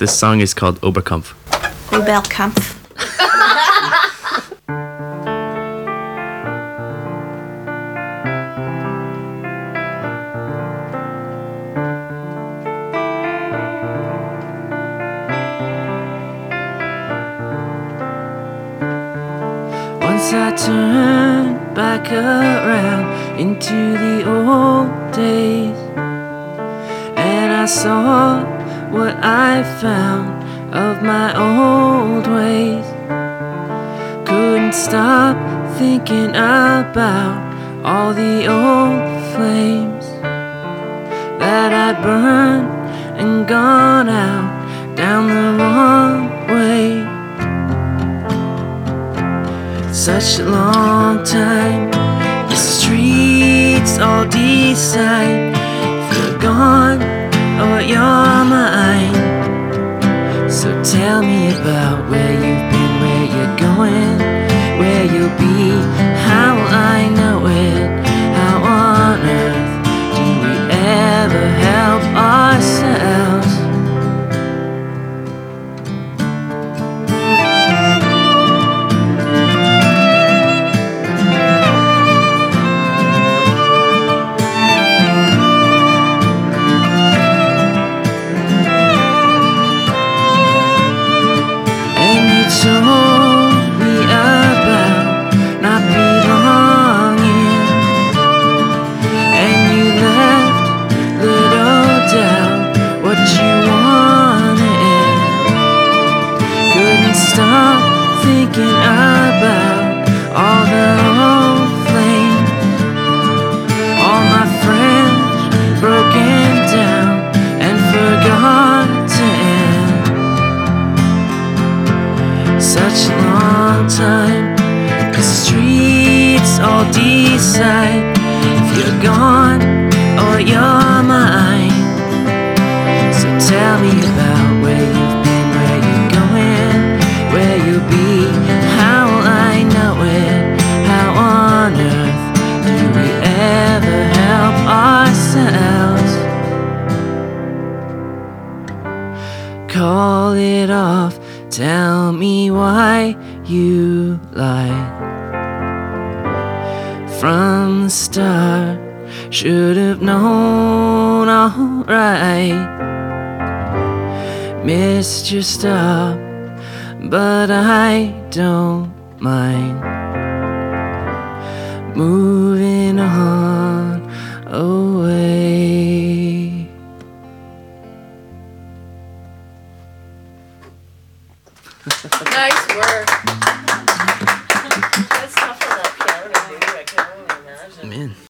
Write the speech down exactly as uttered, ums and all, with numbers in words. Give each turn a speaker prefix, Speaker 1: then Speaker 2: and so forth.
Speaker 1: This song is called Oberkampf.
Speaker 2: Oberkampf.
Speaker 3: Once I turned back around into the old days, and I saw what I found of my old ways. Couldn't stop thinking about all the old flames that I'd burned and gone out down the wrong way. Such a long time, the streets all decide if you're gone or you're mine. So tell me about where you've been, where you're going, where you'll be, how will I know it? How on earth do we ever help ourselves? Told me about not belonging, and you left little doubt what you wanted. Couldn't stop thinking about all the old flames, all my friends broken down and forgotten. Such a long time, the streets all decide if you're gone or you're mine. So tell me about where you've been, where you're going, where you'll be, how will I know it? How on earth do we ever help ourselves? Call it off. Tell me why you lied from the start. Should have known, alright. Missed your stop, but I don't mind. Moving on away.
Speaker 4: Nice work.